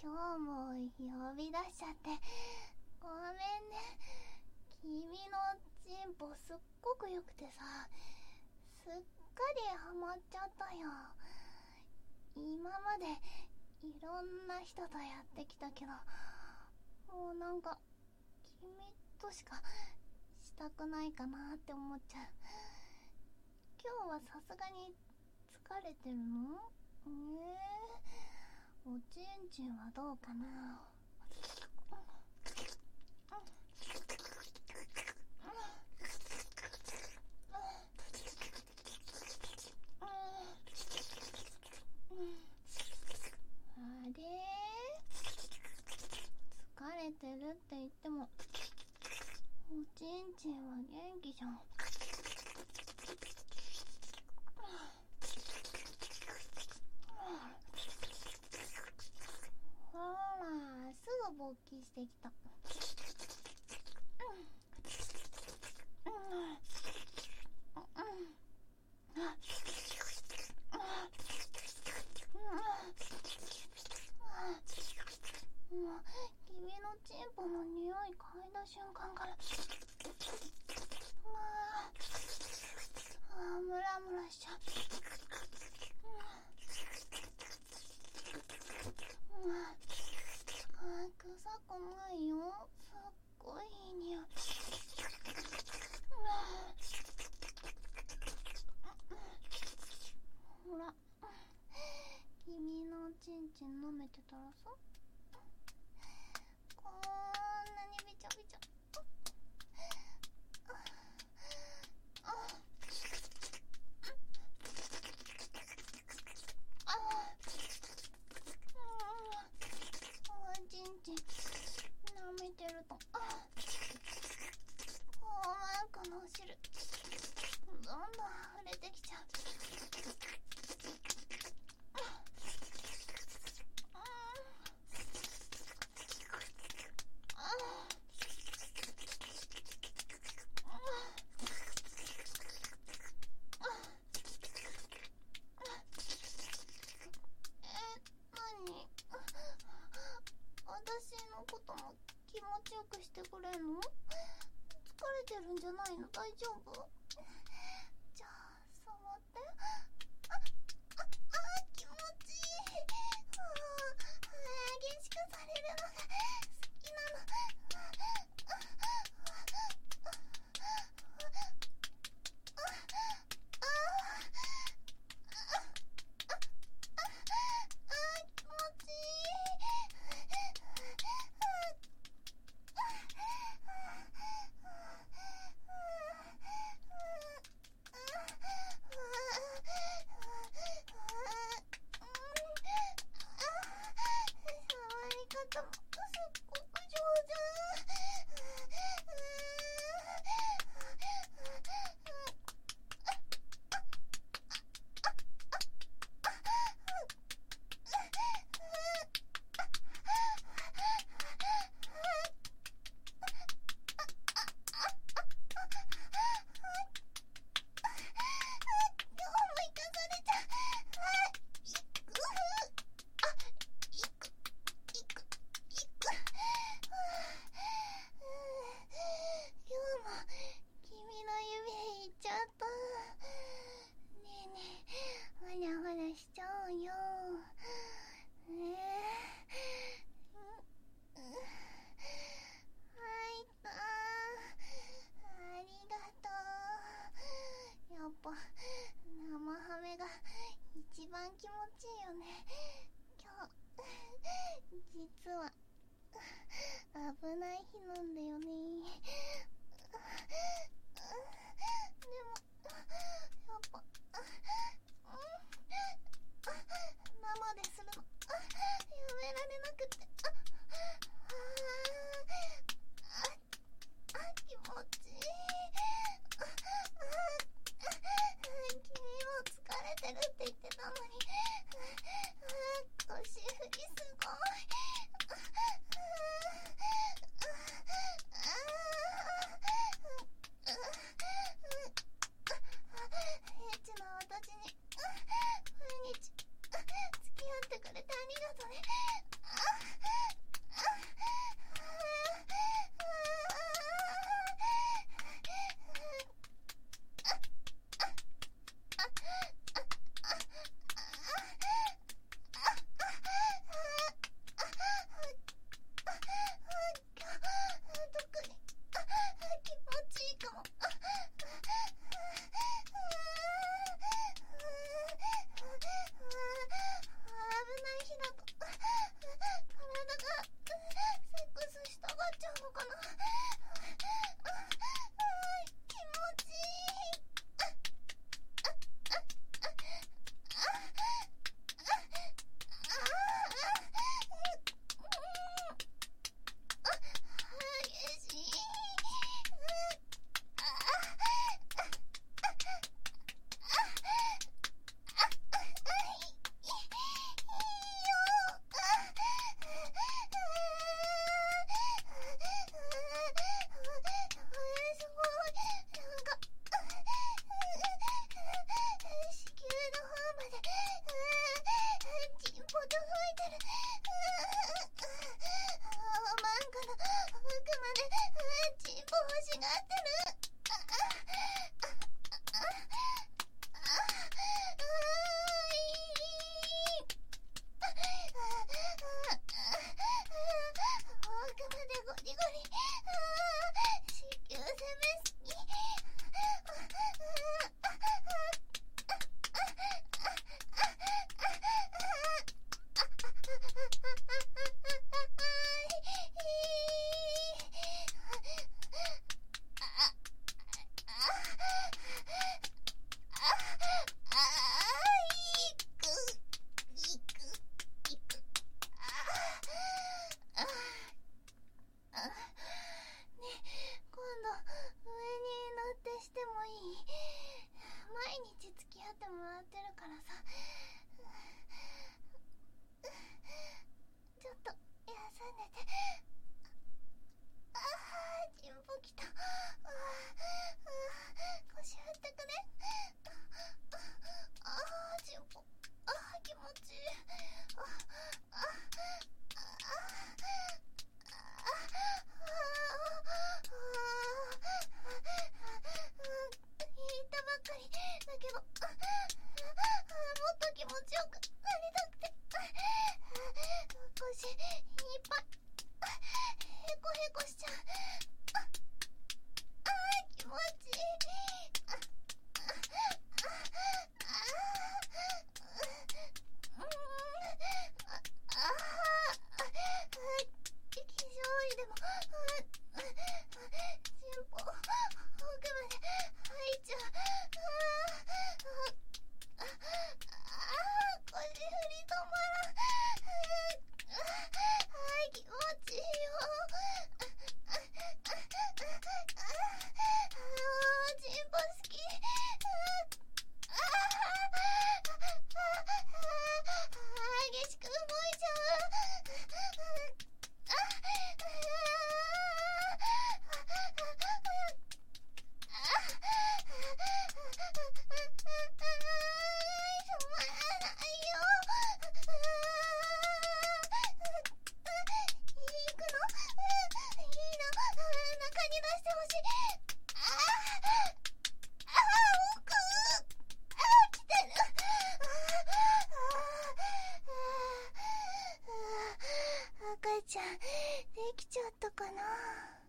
今日も呼び出しちゃってごめんね。君のチンポすっごく良くてさ、すっかりハマっちゃったよ。今までいろんな人とやってきたけど、もうなんか君としかしたくないかなって思っちゃう。今日はさすがに疲れてるの？おちんちんはどうかな。あれ？疲れてるって言ってもおちんちんは元気じゃん。ほら、すぐ勃起してきた。君のチンポの匂い嗅いだ瞬間からムラムラしちゃう。臭くないよ。すっごいいい匂い。ほら、君のおちんちん舐めてたらさ、こんなにびちゃびちゃ。おちんちん舐めてるとマークのお汁どんどん溢れてきちゃう。何？私のことも気持ちよくしてくれんの？疲れてるんじゃないの？大丈夫？じゃあ触って。気持ちいい。激しくされるのが好きなの。気持ちい触り方もすっごく上手。今日も生かされちゃう。今日も君の指いっちゃった。ねえねえ、ほらほらしちゃおうよ。入った。ありがとう。やっぱ生ハメが一番気持ちいいよね。今日実は危ない日なんだよね。でもやっぱ生でするのやめられなくて。気持ちいい。君も疲れてるって言ってたのに腰振りすごい。エッチな私に毎日付き合ってくれてありがとね。 てる。マンゴの奥までチンポ欲しがってる。奥までゴリゴリ。子宮攻めすぎ。してもいい？毎日付き合ってもらってるからさ。ちょっと休んでて。チンポきた。腰振ってくれ。チンポ。気持ちいい。言ったばっかりだけど、もっと気持ちよくなりたくて。腰いっぱいへこへこしちゃう。気持ちいい。気象医でもチンポ奥まで入っちゃう。腰振り止まらん。気持ちいいよ。チンポ好き。激しく動いちゃう。赤ちゃんできちゃったかな。